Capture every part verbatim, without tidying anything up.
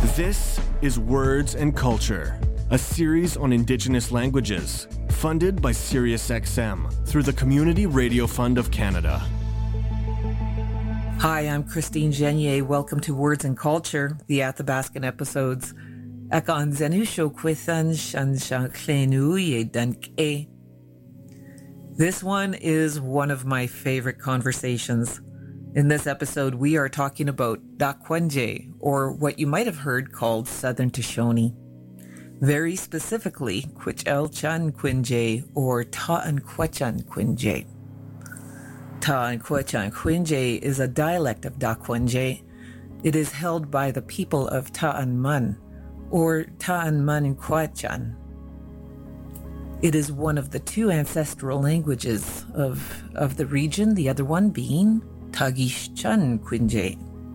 This is Words and Culture, a series on Indigenous languages, funded by SiriusXM through the Community Radio Fund of Canada. Hi, I'm Christine Genier. Welcome to Words and Culture, the Athabascan episodes. Akan zenu shokwithan shan shan klenu ye danke. This one is one of my favorite conversations. In this episode, we are talking about Dakwanje, or what you might have heard called Southern Shoshone. Very specifically, Kwich'el Chan Kwinje, or Ta'an Kwechan Kwinje. Ta'an Kwechan Kwinje is a dialect of Dakwanje. It is held by the people of Ta'an Man, or Ta'an Man Kwechan. It is one of the two ancestral languages of, of the region, the other one being Tagish Chan Kwinje.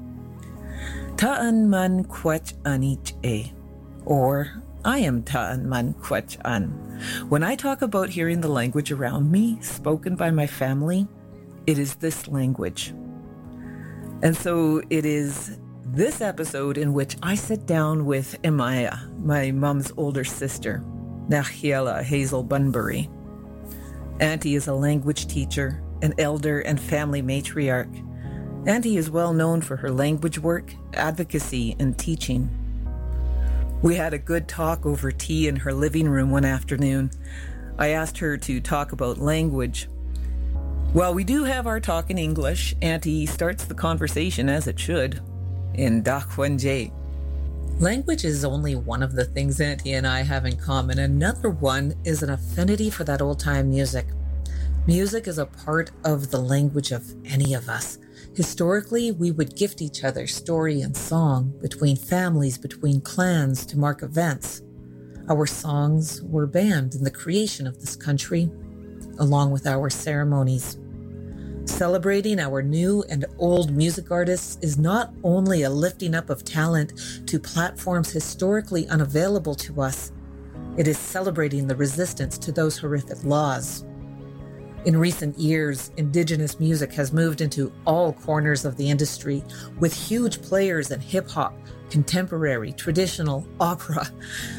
Ta'an Man Kwech Anich E, or I am Ta'an Man Kwech An. When I talk about hearing the language around me, spoken by my family, it is this language. And so it is this episode in which I sit down with Emaya, my mom's older sister, Nachiela Hazel Bunbury. Auntie is a language teacher, an elder and family matriarch. Auntie is well known for her language work, advocacy, and teaching. We had a good talk over tea in her living room one afternoon. I asked her to talk about language. While we do have our talk in English, Auntie starts the conversation as it should, in Dakwanje. Language is only one of the things Auntie and I have in common. Another one is an affinity for that old-time music. Music is a part of the language of any of us. Historically, we would gift each other story and song between families, between clans to mark events. Our songs were banned in the creation of this country, along with our ceremonies. Celebrating our new and old music artists is not only a lifting up of talent to platforms historically unavailable to us, it is celebrating the resistance to those horrific laws. In recent years, Indigenous music has moved into all corners of the industry with huge players in hip-hop, contemporary, traditional, opera.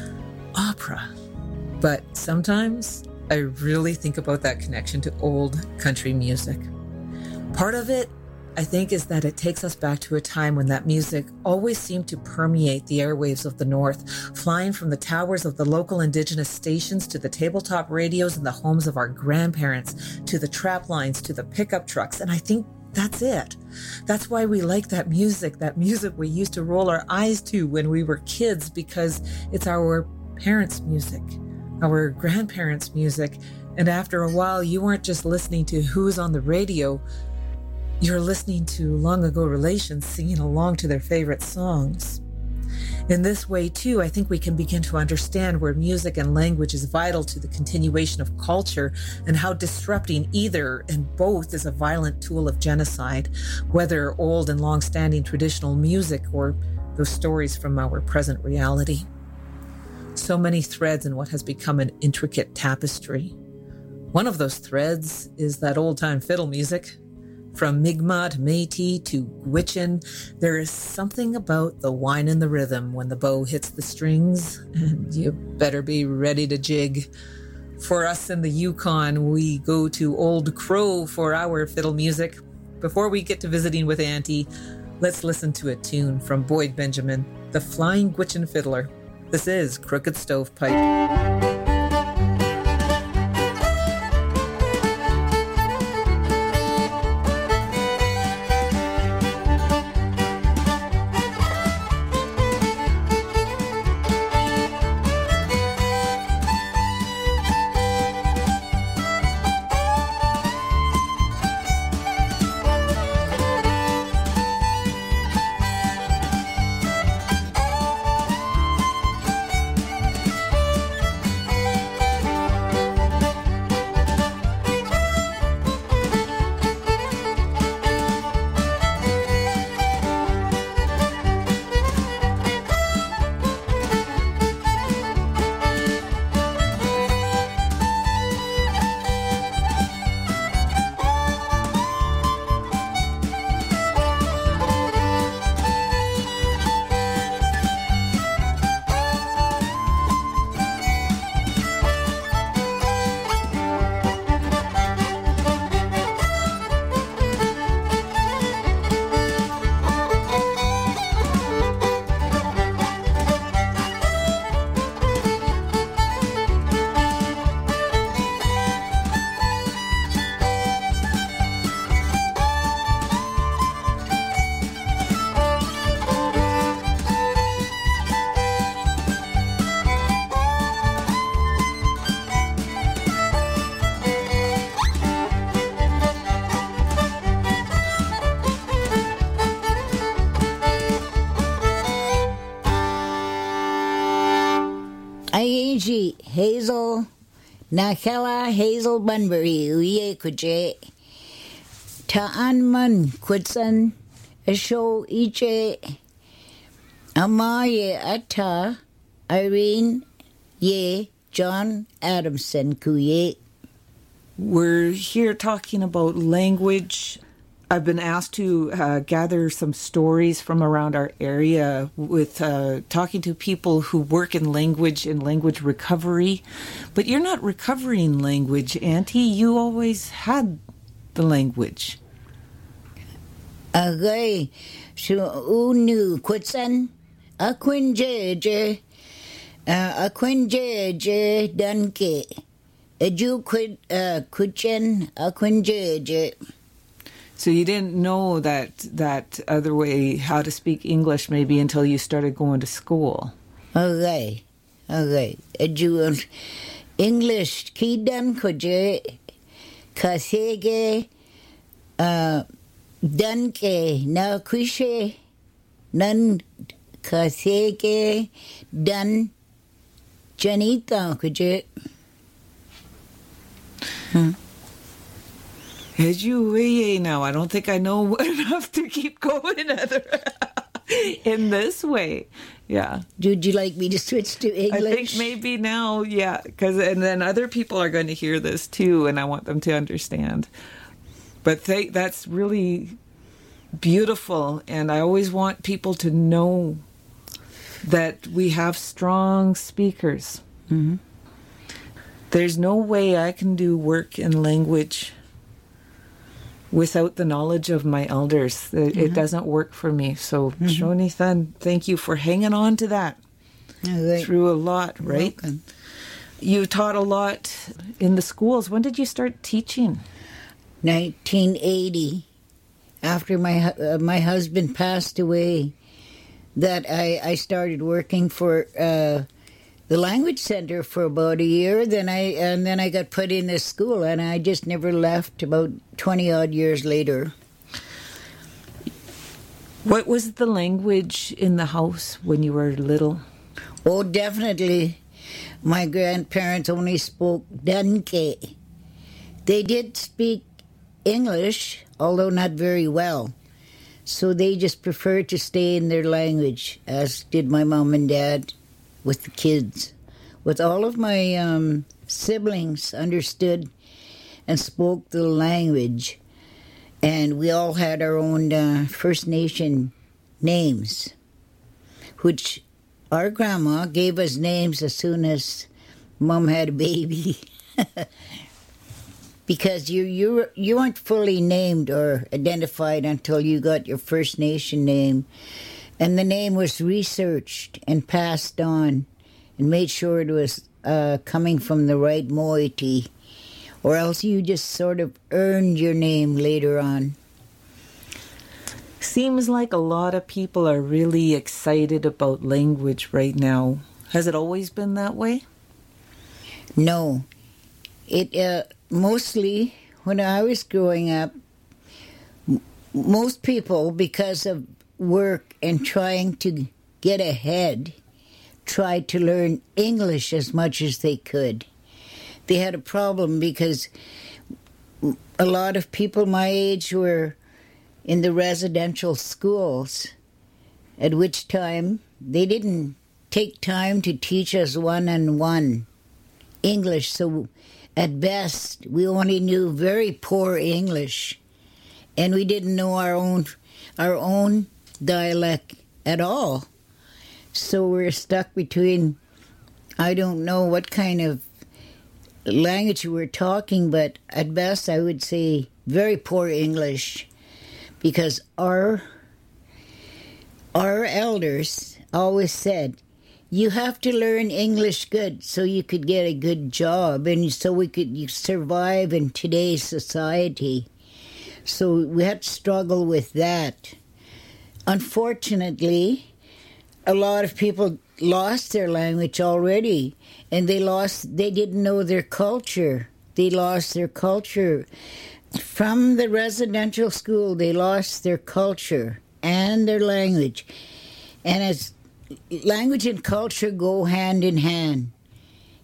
Opera. But sometimes I really think about that connection to old country music. Part of it, I think, is that it takes us back to a time when that music always seemed to permeate the airwaves of the North, flying from the towers of the local Indigenous stations to the tabletop radios in the homes of our grandparents, to the trap lines, to the pickup trucks. And I think that's it. That's why we like that music, that music we used to roll our eyes to when we were kids, because it's our parents' music, our grandparents' music. And after a while, you weren't just listening to who's on the radio. You're listening to long ago relations singing along to their favorite songs. In this way, too, I think we can begin to understand where music and language is vital to the continuation of culture and how disrupting either and both is a violent tool of genocide, whether old and long-standing traditional music or those stories from our present reality. So many threads in what has become an intricate tapestry. One of those threads is that old-time fiddle music. From Mi'kmaq to Métis to Gwich'in, there is something about the whine and the rhythm when the bow hits the strings, and you better be ready to jig. For us in the Yukon, we go to Old Crow for our fiddle music. Before we get to visiting with Auntie, let's listen to a tune from Boyd Benjamin, the Flying Gwich'in Fiddler. This is Crooked Stovepipe. Gigi Hazel Nakela Hazel Bunbury Uye Kuje Ta'an Man Kwitsan Asho Iche Amaye Ata Irene Ye John Adamson Kuye. We're here talking about language. I've been asked to uh, gather some stories from around our area with uh, talking to people who work in language and language recovery. But you're not recovering language, Auntie. You always had the language. Agay, so unu kwitsan, akwinjeje, akwinjeje danke, eju kwid kwitchen akwinjeje. So you didn't know that that other way, how to speak English, maybe until you started going to school. Okay, okay. Eju English kidan koje kasege uh danke na kushe nan kasege dan janita koje. Hmm. As you way now, I don't think I know enough to keep going other in this way. Yeah. Would you like me to switch to English? I think maybe now, yeah, because and then other people are going to hear this too, and I want them to understand. But they, that's really beautiful, and I always want people to know that we have strong speakers. Mm-hmm. There's no way I can do work in language without the knowledge of my elders. It, mm-hmm. it doesn't work for me. So, mm-hmm. Shoni Thun, thank you for hanging on to that right. through a lot, right? Welcome. You taught a lot in the schools. When did you start teaching? nineteen eighty, after my uh, my husband passed away, that I, I started working for uh, the language center for about a year. Then I and then I got put in this school, and I just never left. About twenty odd years later. What was the language in the house when you were little? Oh, definitely. My grandparents only spoke Danke. They did speak English, although not very well. So they just preferred to stay in their language, as did my mom and dad with the kids. With all of my um, siblings understood and spoke the language, and we all had our own uh, First Nation names, which our grandma gave us names as soon as Mom had a baby. Because you you you weren't fully named or identified until you got your First Nation name, and the name was researched and passed on, and made sure it was uh, coming from the right moiety, or else you just sort of earned your name later on. Seems like a lot of people are really excited about language right now. Has it always been that way? No, it. Uh, Mostly, when I was growing up, m- most people, because of work and trying to get ahead, tried to learn English as much as they could. They had a problem because a lot of people my age were in the residential schools, at which time they didn't take time to teach us one-on-one English, so at best, we only knew very poor English, and we didn't know our own our own dialect at all. So we're stuck between, I don't know what kind of language we're talking, but at best I would say very poor English, because our our elders always said, you have to learn English good so you could get a good job and so we could survive in today's society. So we had to struggle with that. Unfortunately, a lot of people lost their language already, and they lost, they didn't know their culture. They lost their culture. From the residential school, they lost their culture and their language. And as language and culture go hand in hand.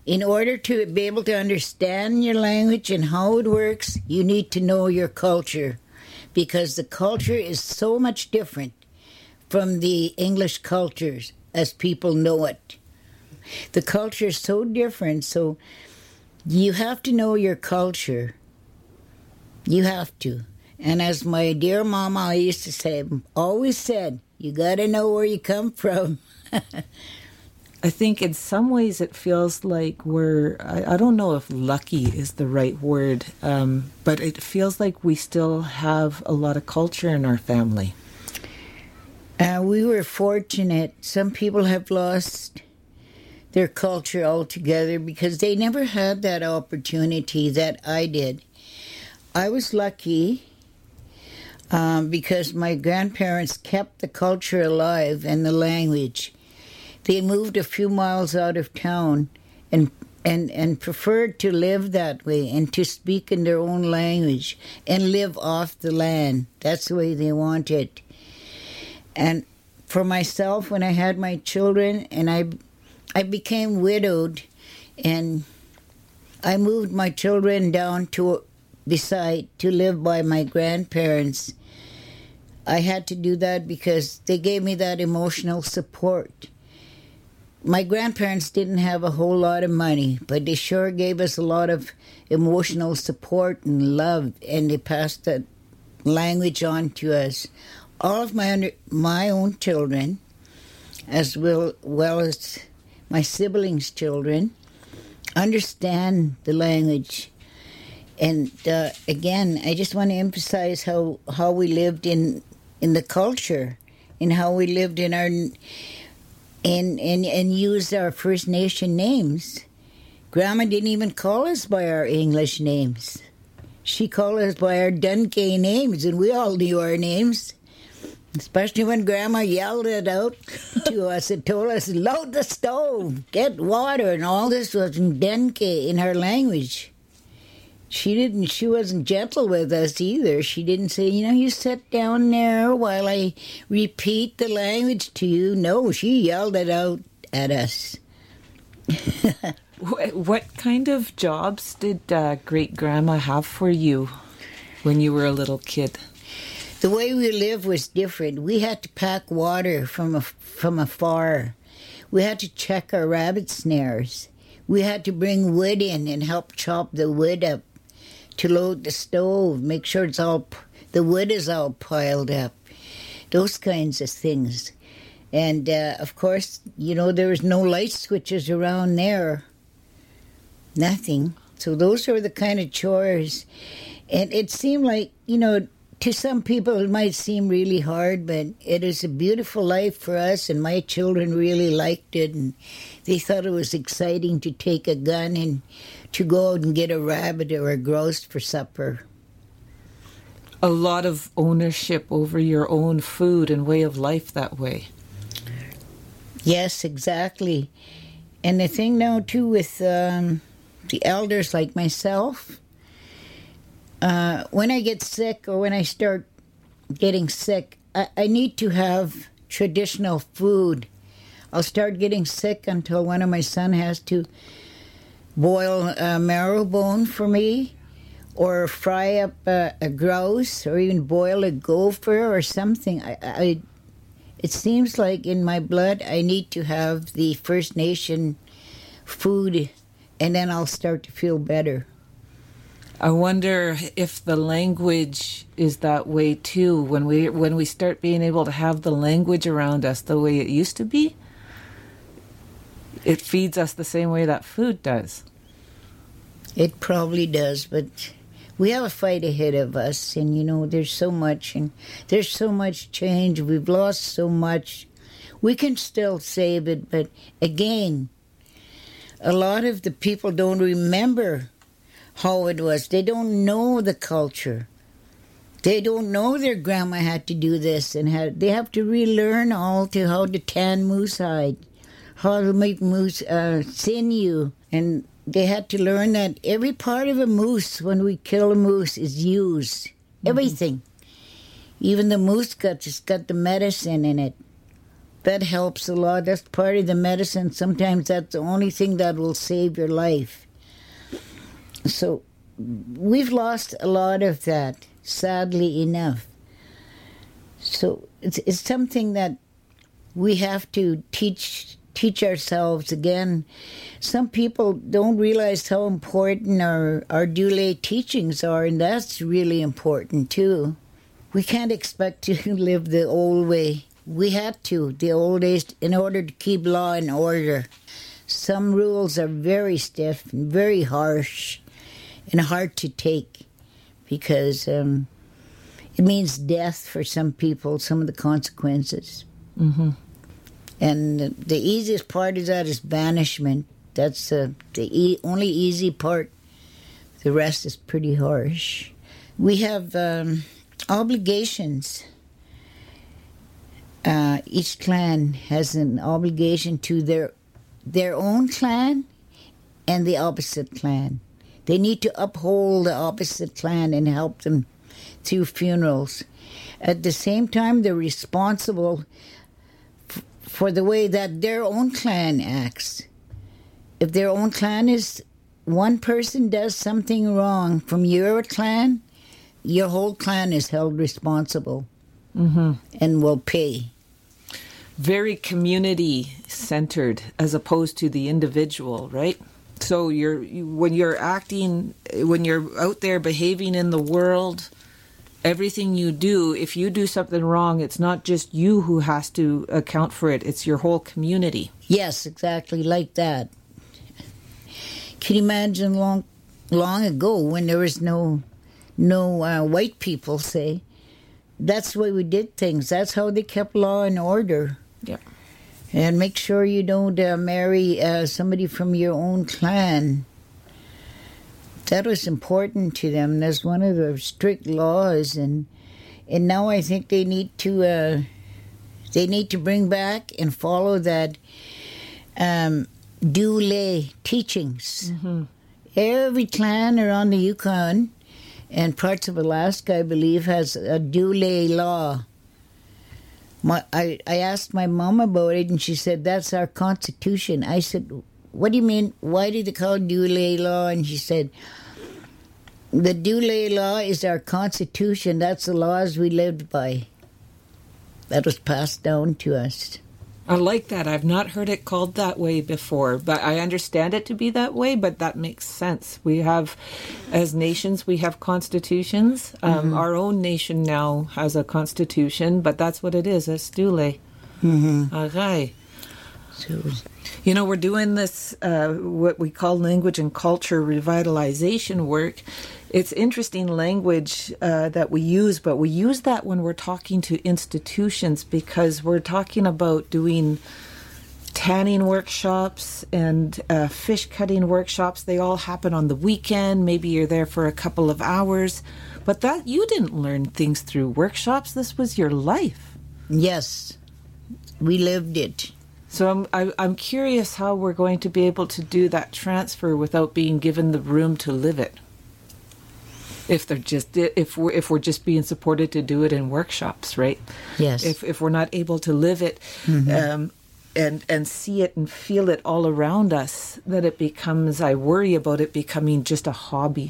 In order to be able to understand your language and how it works, you need to know your culture, because the culture is so much different from the English cultures as people know it. The culture is so different, so you have to know your culture. You have to. And as my dear mama I used to say, always said, you got to know where you come from. I think in some ways it feels like we're, I, I don't know if lucky is the right word, um, but it feels like we still have a lot of culture in our family. Uh, we were fortunate. Some people have lost their culture altogether because they never had that opportunity that I did. I was lucky um, because my grandparents kept the culture alive and the language. They moved a few miles out of town and and and preferred to live that way and to speak in their own language and live off the land. That's the way they wanted. And for myself, when I had my children and I, I became widowed, and I moved my children down to beside to live by my grandparents. I had to do that because they gave me that emotional support. My grandparents didn't have a whole lot of money, but they sure gave us a lot of emotional support and love, and they passed that language on to us. All of my under, my own children, as well, well as my siblings' children, understand the language. And uh, again, I just want to emphasize how, how we lived in in the culture, and how we lived in our and and and used our First Nation names. Grandma didn't even call us by our English names. She called us by our Dundee names, and we all knew our names. Especially when Grandma yelled it out to us and told us, load the stove, get water, and all this was in Dundee, in her language. She didn't. She wasn't gentle with us either. She didn't say, you know, you sit down there while I repeat the language to you. No, she yelled it out at us. What kind of jobs did uh, great-grandma have for you when you were a little kid? The way we lived was different. We had to pack water from a, from afar. We had to check our rabbit snares. We had to bring wood in and help chop the wood up to load the stove, make sure it's all, the wood is all piled up, those kinds of things. And, uh, of course, you know, there was no light switches around there, nothing. So those are the kind of chores. And it seemed like, you know, to some people it might seem really hard, but it is a beautiful life for us, and my children really liked it, and they thought it was exciting to take a gun and to go out and get a rabbit or a grouse for supper. A lot of ownership over your own food and way of life that way. Yes, exactly. And the thing now, too, with um, the elders like myself, uh, when I get sick or when I start getting sick, I, I need to have traditional food. I'll start getting sick until one of my sons has to boil a marrow bone for me, or fry up a, a grouse, or even boil a gopher or something. I, I, it seems like in my blood I need to have the First Nation food, and then I'll start to feel better. I wonder if the language is that way too. When we when we start being able to have the language around us the way it used to be, it feeds us the same way that food does. It probably does, but we have a fight ahead of us, and, you know, there's so much, and there's so much change. We've lost so much. We can still save it, but again, a lot of the people don't remember how it was. They don't know the culture. They don't know their grandma had to do this, and had, they have to relearn all to how to tan moose hide, how to make moose uh, sinew, and they had to learn that every part of a moose, when we kill a moose, is used. Mm-hmm. Everything. Even the moose guts, it's got the medicine in it. that helps a lot. That's part of the medicine. Sometimes that's the only thing that will save your life. So we've lost a lot of that, sadly enough. So it's it's something that we have to teach teach ourselves again. Some people don't realize how important our, our Dule teachings are, and that's really important too. We can't expect to live the old way. We had to, the old days, in order to keep law and order. Some rules are very stiff and very harsh and hard to take because um, it means death for some people, some of the consequences. Mm-hmm. And the easiest part of that is banishment. That's uh, the e- only easy part. The rest is pretty harsh. We have um, obligations. Uh, each clan has an obligation to their their own clan and the opposite clan. They need to uphold the opposite clan and help them through funerals. At the same time, they're responsible f- for the way that their own clan acts. If their own clan is, one person does something wrong from your clan, your whole clan is held responsible Mm-hmm. and will pay. Very community-centered as opposed to the individual, right? So you're you, when you're acting, when you're out there behaving in the world, everything you do, if you do something wrong, it's not just you who has to account for it. It's your whole community. Yes, exactly like that. Can you imagine long, long ago when there was no, no uh, white people, say, that's the way we did things. That's how they kept law and order. Yeah. And make sure you don't uh, marry uh, somebody from your own clan. That was important to them. That's one of the strict laws, and and now I think they need to uh, they need to bring back and follow that um, Dule teachings. Mm-hmm. Every clan around the Yukon and parts of Alaska, I believe, has a Dule law. My, I, I asked my mom about it, and she said, that's our constitution. I said, what do you mean? Why do they call it Dule law? And she said, the Dule law is our constitution. That's the laws we lived by. That was passed down to us. I like that. I've not heard it called that way before, but I understand it to be that way, but that makes sense. We have, as nations, we have constitutions. Um, mm-hmm. Our own nation now has a constitution, but that's what it is, it's Dule. Mm-hmm. Okay. So, you know, we're doing this, uh, what we call language and culture revitalization work. It's interesting language uh, that we use, but we use that when we're talking to institutions because we're talking about doing tanning workshops and uh, fish cutting workshops. They all happen on the weekend. Maybe you're there for a couple of hours. But that you didn't learn things through workshops. This was your life. yes, we lived it. So I'm I, I'm curious how we're going to be able to do that transfer without being given the room to live it. If they're just if we're if we're just being supported to do it in workshops, right? Yes. If if we're not able to live it, Mm-hmm. um, and and see it and feel it all around us, that it becomes. I worry about it becoming just a hobby,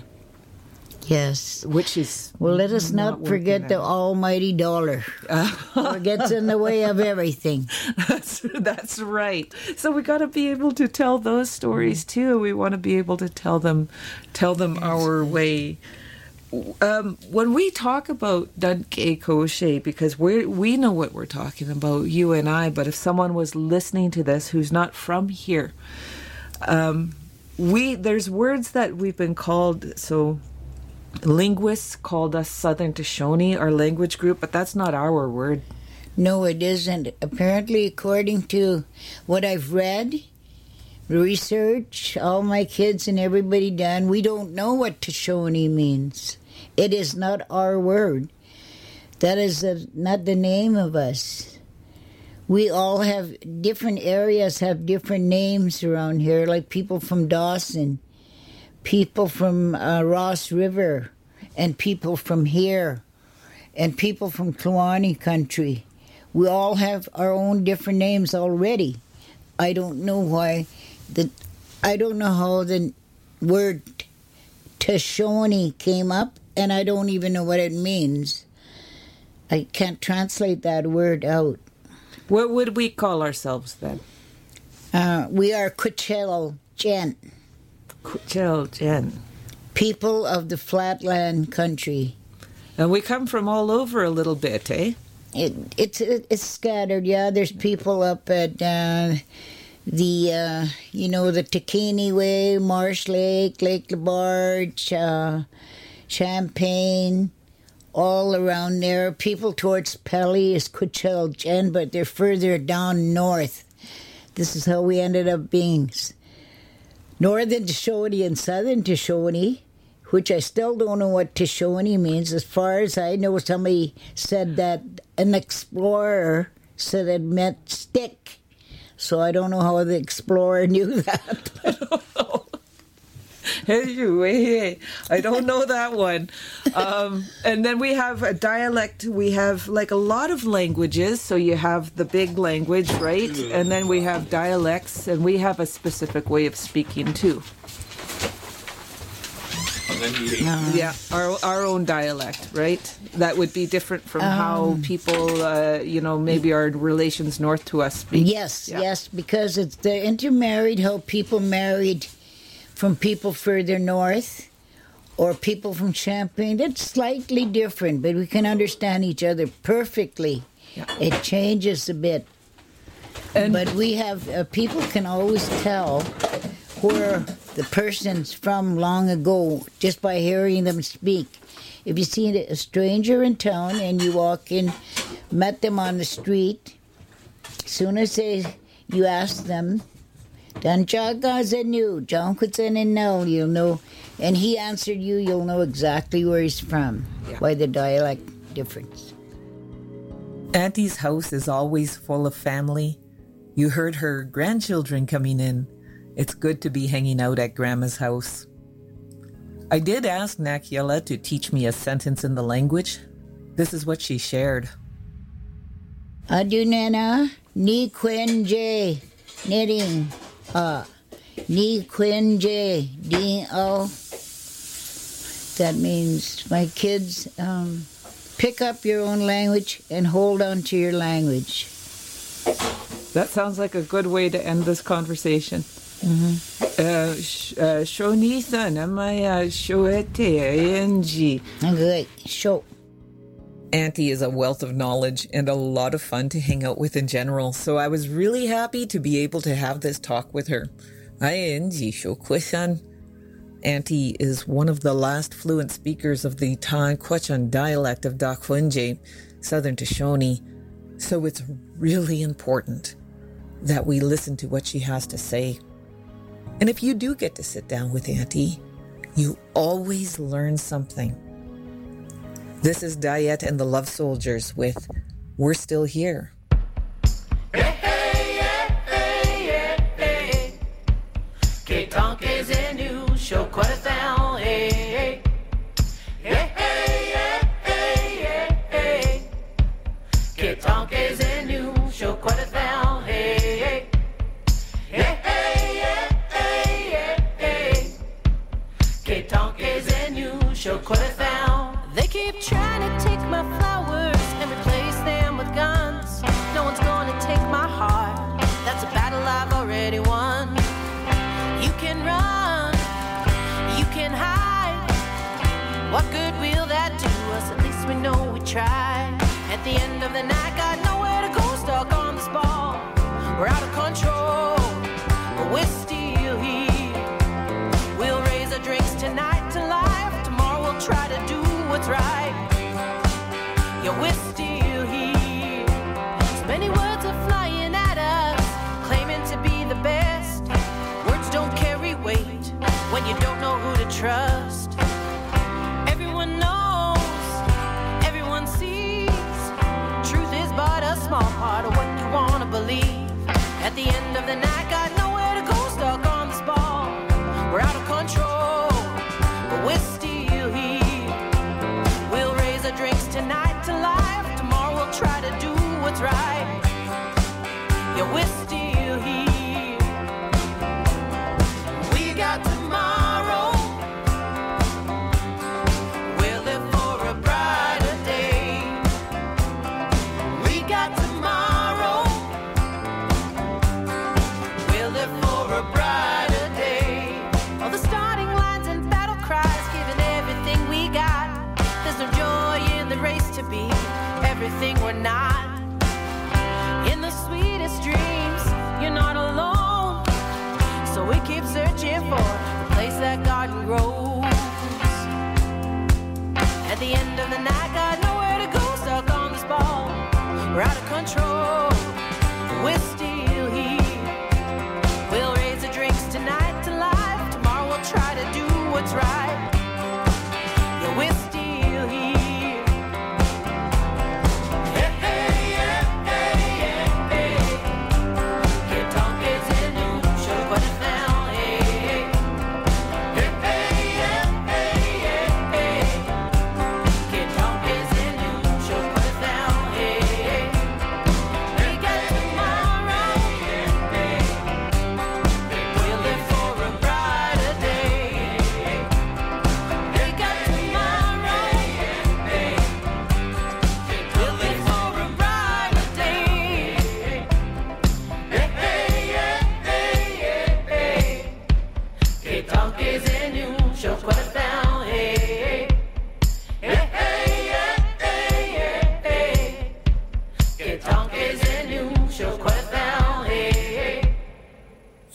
Yes. which is Well, let us not, not forget working the out. almighty dollar. It gets in the way of everything. That's that's right. So we got to be able to tell those stories too. We want to be able to tell them, tell them our way. Um, when we talk about Dundke Koshe, because we we know what we're talking about, you and I, but if someone was listening to this who's not from here, um, we there's words that we've been called. So linguists called us Southern Shoshone, our language group, but that's not our word. No, it isn't. Apparently, according to what I've read, research, all my kids and everybody done, we don't know what Shoshone means. It is not our word. That is a, not the name of us. We all have different areas, have different names around here, like people from Dawson, people from uh, Ross River, and people from here, and people from Kluane country. we all have our own different names already. I don't know why the I don't know how the word Tashoni came up, and I don't even know what it means. I can't translate that word out. What would we call ourselves then? Uh, we are Quechel Gen. Quechel Gen. People of the flatland country. And we come from all over a little bit, eh? It, it's it, it's scattered, yeah. There's people up at uh, the, uh, you know, the Takini Way, Marsh Lake, Lake Labarge, uh, Champagne, all around there. People towards Pelly is Quechel Gen, but they're further down north. This is how we ended up being Northern Shoshone and Southern Shoshone, which I still don't know what Shoshone means. As far as I know, somebody said that an explorer said it meant stick. So I don't know how the explorer knew that. I don't know. Anyway, I don't know that one. Um, and then we have a dialect. We have like a lot of languages. So you have the big language, right? And then we have dialects, and we have a specific way of speaking too. Uh, yeah, our our own dialect, right? That would be different from um, how people, uh, you know, maybe our relations north to us speak. Yes, yeah. yes, because it's the intermarried, how people married from people further north or people from Champagne. It's slightly different, but we can understand each other perfectly. Yeah. It changes a bit. And but we have, uh, people can always tell where the person's from long ago just by hearing them speak. If you see a stranger in town and you walk in, met them on the street, as soon as they, you ask them, Dan Chagazanu, John Kutsanino, you'll know, and he answered you, you'll know exactly where he's from, yeah. By the dialect difference. Auntie's house is always full of family. You heard her grandchildren coming in. It's good to be hanging out at Grandma's house. I did ask Nakiela to teach me a sentence in the language. This is what she shared. Adunena ni kwenje knitting uh ni kwenje ding o. That means, my kids, um, pick up your own language and hold on to your language. That sounds like a good way to end this conversation. Mm-hmm. Shonithan, am I shoete ang? Good. Show. Auntie is a wealth of knowledge and a lot of fun to hang out with in general, so I was really happy to be able to have this talk with her. Auntie is one of the last fluent speakers of the Ta'an Quechan dialect of Dakwinje, Southern Shoshone, so it's really important that we listen to what she has to say. And if you do get to sit down with Auntie, you always learn something. This is Diet and the Love Soldiers with We're Still Here. They keep trying to take my flowers and replace them with guns. No one's gonna take my heart. That's a battle I've already won. You can run, you can hide. What good will that do us? At least we know we tried. At the end of the night, got nowhere to go, stuck on this ball. We're out of control, but we're still here. We'll raise our drinks tonight to life. Tomorrow we'll try to do what's right. Yeah, we're still here. So many words are flying at us, claiming to be the best. Words don't carry weight when you don't know who to trust. Everyone knows, everyone sees. Truth is but a small part of what you want to believe. At the end of the night, got nowhere to go, stuck on this ball. We're out of control, but we're still here. We'll raise our drinks tonight to life. Tomorrow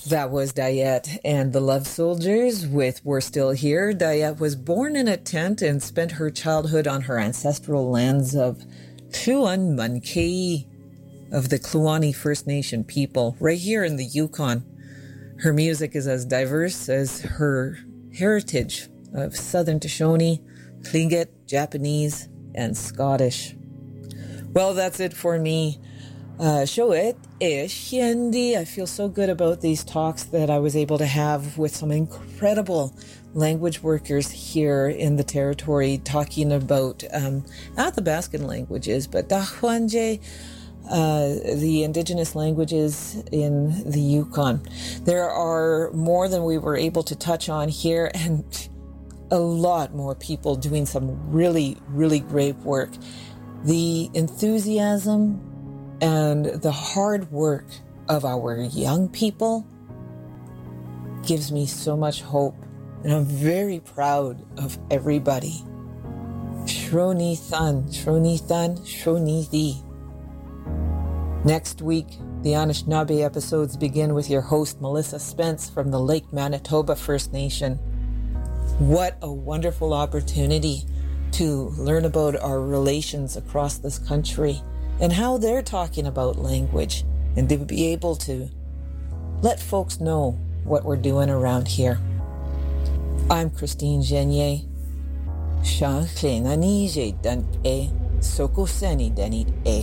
That was Dayet and the Love Soldiers with We're Still Here. Dayet was born in a tent and spent her childhood on her ancestral lands of Kluan Mankei, of the Kluane First Nation people, right here in the Yukon. Her music is as diverse as her heritage of Southern Shoshone, Tlingit, Japanese, and Scottish. Well, that's it for me. Uh, show it ish, Yendi. I feel so good about these talks that I was able to have with some incredible language workers here in the territory, talking about um, not the Baskin languages, but Dahuanje, uh, the indigenous languages in the Yukon. There are more than we were able to touch on here, and a lot more people doing some really, really great work. The enthusiasm and the hard work of our young people gives me so much hope. And I'm very proud of everybody. Shroni Than, Shroni Than, Shroni Thee. Next week, the Anishinaabe episodes begin with your host, Melissa Spence from the Lake Manitoba First Nation. What a wonderful opportunity to learn about our relations across this country and how they're talking about language, and to be able to let folks know what we're doing around here. I'm Christine Genier. Shankle nanije dan e soko seni denit e.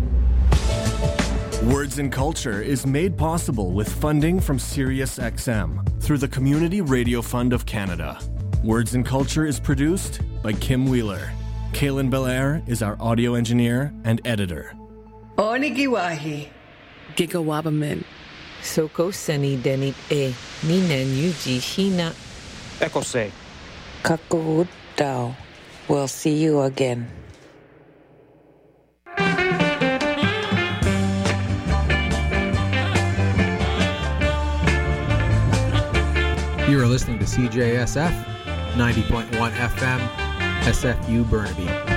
Words and Culture is made possible with funding from SiriusXM through the Community Radio Fund of Canada. Words and Culture is produced by Kim Wheeler. Kaylin Belair is our audio engineer and editor. Onigiwahi. Gigawabamin. Soko seni denit e. Minen yuji hina. Ekose. Kakawut Dao. We'll see you again. You are listening to C J S F ninety point one F M, S F U Burnaby.